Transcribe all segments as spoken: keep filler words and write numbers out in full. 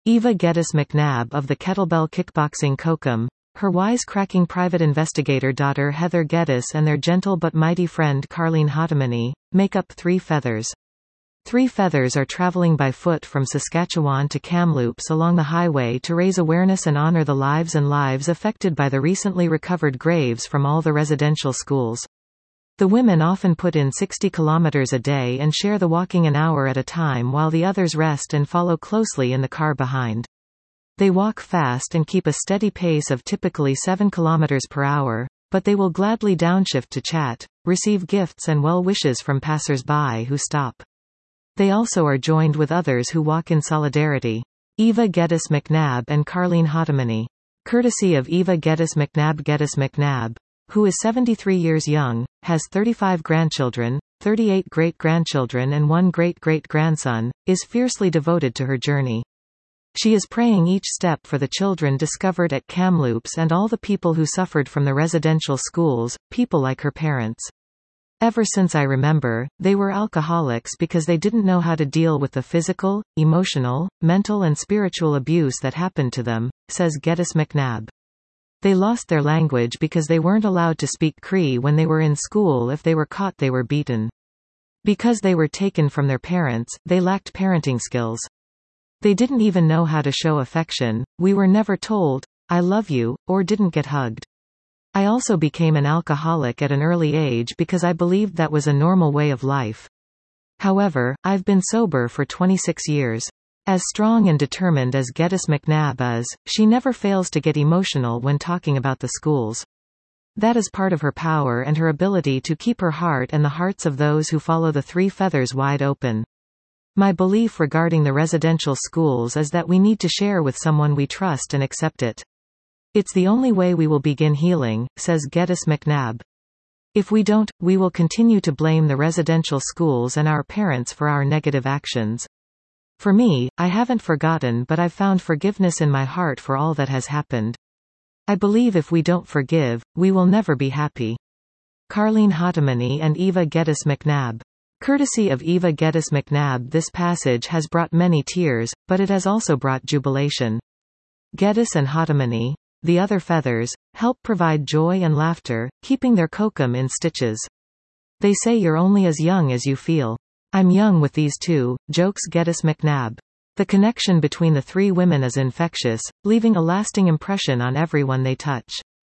Eva Geddes McNabb of the Kettlebell Kickboxing Kokum, her wise-cracking private investigator daughter Heather Geddes and their gentle but mighty friend Carleen Hotomany, make up Three Feathers. Three Feathers are traveling by foot from Saskatchewan to Kamloops along the highway to raise awareness and honor the lives and lives affected by the recently recovered graves from all the residential schools. The women often put in sixty kilometers a day and share the walking an hour at a time while the others rest and follow closely in the car behind. They walk fast and keep a steady pace of typically seven kilometers per hour, but they will gladly downshift to chat, receive gifts and well wishes from passers-by who stop. They also are joined with others who walk in solidarity. Eva Geddes McNabb and Carleen Hotomany. Courtesy of Eva Geddes McNabb. Geddes McNabb, who is seventy-three years young, has thirty-five grandchildren, thirty-eight great-grandchildren and one great-great-grandson, is fiercely devoted to her journey. She is praying each step for the children discovered at Kamloops and all the people who suffered from the residential schools, people like her parents. Ever since I remember, they were alcoholics because they didn't know how to deal with the physical, emotional, mental and spiritual abuse that happened to them, says Geddes McNabb. They lost their language because they weren't allowed to speak Cree when they were in school. If they were caught, they were beaten. Because they were taken from their parents, they lacked parenting skills. They didn't even know how to show affection. We were never told, "I love you," or didn't get hugged. I also became an alcoholic at an early age because I believed that was a normal way of life. However, I've been sober for twenty-six years. As strong and determined as Geddes McNabb is, she never fails to get emotional when talking about the schools. That is part of her power and her ability to keep her heart and the hearts of those who follow the Three Feathers wide open. My belief regarding the residential schools is that we need to share with someone we trust and accept it. It's the only way we will begin healing, says Geddes McNabb. If we don't, we will continue to blame the residential schools and our parents for our negative actions. For me, I haven't forgotten, but I've found forgiveness in my heart for all that has happened. I believe if we don't forgive, we will never be happy. Carleen Hotomany and Eva Geddes McNabb. Courtesy of Eva Geddes McNabb. This passage has brought many tears, but it has also brought jubilation. Geddes and Hotomany, the other feathers, help provide joy and laughter, keeping their kokum in stitches. They say you're only as young as you feel. I'm young with these two, jokes Geddes McNabb. The connection between the three women is infectious, leaving a lasting impression on everyone they touch.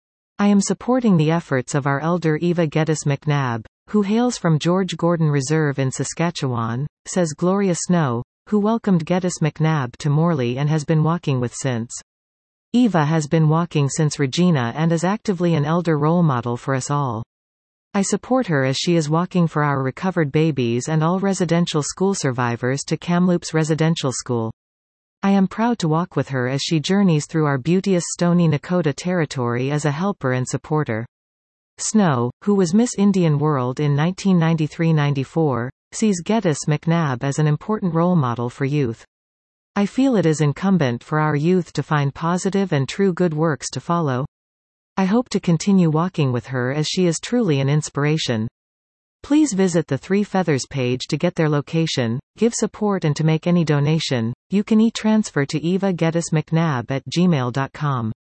I am supporting the efforts of our elder Eva Geddes McNabb, who hails from George Gordon Reserve in Saskatchewan, says Gloria Snow, who welcomed Geddes McNabb to Morley and has been walking with since. Eva has been walking since Regina and is actively an elder role model for us all. I support her as she is walking for our recovered babies and all residential school survivors to Kamloops Residential School. I am proud to walk with her as she journeys through our beauteous Stoney Nakoda territory as a helper and supporter. Snow, who was Miss Indian World in nineteen ninety-three ninety-four, sees Geddes McNabb as an important role model for youth. I feel it is incumbent for our youth to find positive and true good works to follow. I hope to continue walking with her as she is truly an inspiration. Please visit the Three Feathers page to get their location, give support and to make any donation. You can e-transfer to Eva Geddes McNabb at gmail dot com.